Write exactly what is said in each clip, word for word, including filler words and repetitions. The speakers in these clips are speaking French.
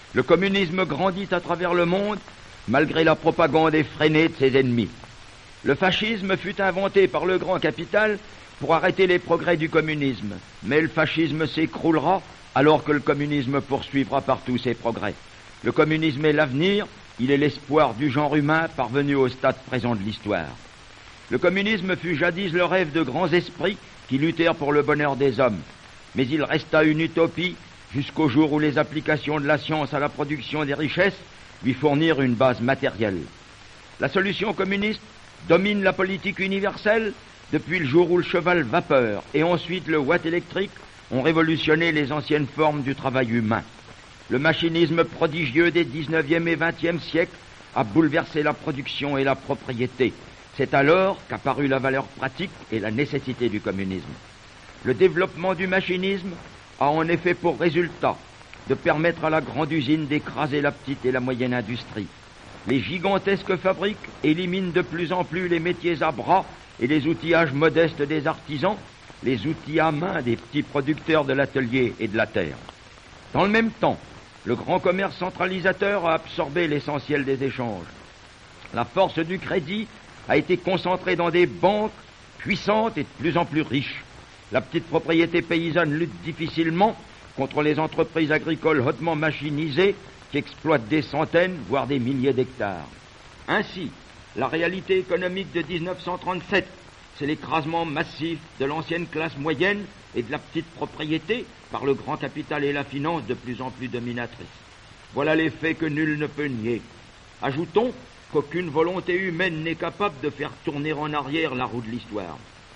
Le communisme grandit à travers le monde, malgré la propagande effrénée de ses ennemis. Le fascisme fut inventé par le grand capital pour arrêter les progrès du communisme, mais le fascisme s'écroulera alors que le communisme poursuivra partout ses progrès. Le communisme est l'avenir, il est l'espoir du genre humain parvenu au stade présent de l'histoire. Le communisme fut jadis le rêve de grands esprits qui luttèrent pour le bonheur des hommes, mais il resta une utopie jusqu'au jour où les applications de la science à la production des richesses lui fournirent une base matérielle. La solution communiste domine la politique universelle depuis le jour où le cheval vapeur et ensuite le watt électrique ont révolutionné les anciennes formes du travail humain. Le machinisme prodigieux des dix-neuvième et vingtième siècles a bouleversé la production et la propriété. C'est alors qu'apparut la valeur pratique et la nécessité du communisme. Le développement du machinisme a en effet pour résultat de permettre à la grande usine d'écraser la petite et la moyenne industrie. Les gigantesques fabriques éliminent de plus en plus les métiers à bras et les outillages modestes des artisans, les outils à main des petits producteurs de l'atelier et de la terre. Dans le même temps, le grand commerce centralisateur a absorbé l'essentiel des échanges. La force du crédit a été concentrée dans des banques puissantes et de plus en plus riches. La petite propriété paysanne lutte difficilement contre les entreprises agricoles hautement machinisées qui exploitent des centaines, voire des milliers d'hectares. Ainsi, la réalité économique de dix-neuf cent trente-sept, c'est l'écrasement massif de l'ancienne classe moyenne et de la petite propriété par le grand capital et la finance de plus en plus dominatrice. Voilà les faits que nul ne peut nier. Ajoutons qu'aucune volonté humaine n'est capable de faire tourner en arrière la roue de l'histoire.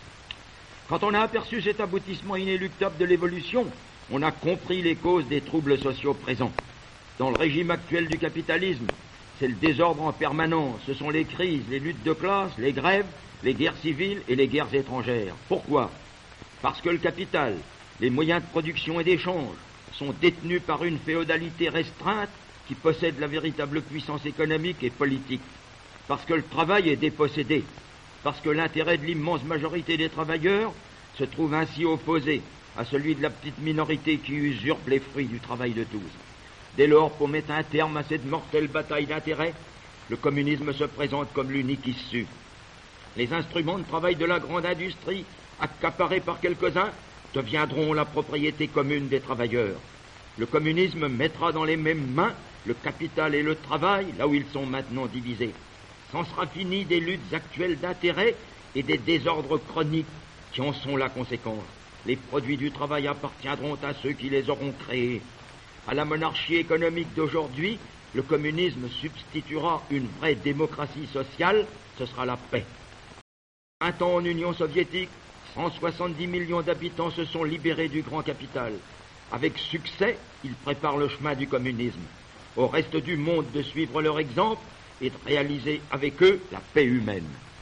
Quand on a aperçu cet aboutissement inéluctable de l'évolution, on a compris les causes des troubles sociaux présents. Dans le régime actuel du capitalisme, c'est le désordre en permanence, ce sont les crises, les luttes de classe, les grèves, les guerres civiles et les guerres étrangères. Pourquoi ? Parce que le capital, les moyens de production et d'échange sont détenus par une féodalité restreinte qui possède la véritable puissance économique et politique. Parce que le travail est dépossédé, parce que l'intérêt de l'immense majorité des travailleurs se trouve ainsi opposé à celui de la petite minorité qui usurpe les fruits du travail de tous. Dès lors, pour mettre un terme à cette mortelle bataille d'intérêts, le communisme se présente comme l'unique issue. Les instruments de travail de la grande industrie, accaparés par quelques-uns, deviendront la propriété commune des travailleurs. Le communisme mettra dans les mêmes mains le capital et le travail, là où ils sont maintenant divisés. C'en sera fini des luttes actuelles d'intérêts et des désordres chroniques qui en sont la conséquence. Les produits du travail appartiendront à ceux qui les auront créés. À la monarchie économique d'aujourd'hui, le communisme substituera une vraie démocratie sociale, ce sera la paix. vingt ans en Union soviétique, cent soixante-dix millions d'habitants se sont libérés du grand capital. Avec succès, ils préparent le chemin du communisme. Au reste du monde de suivre leur exemple et de réaliser avec eux la paix humaine.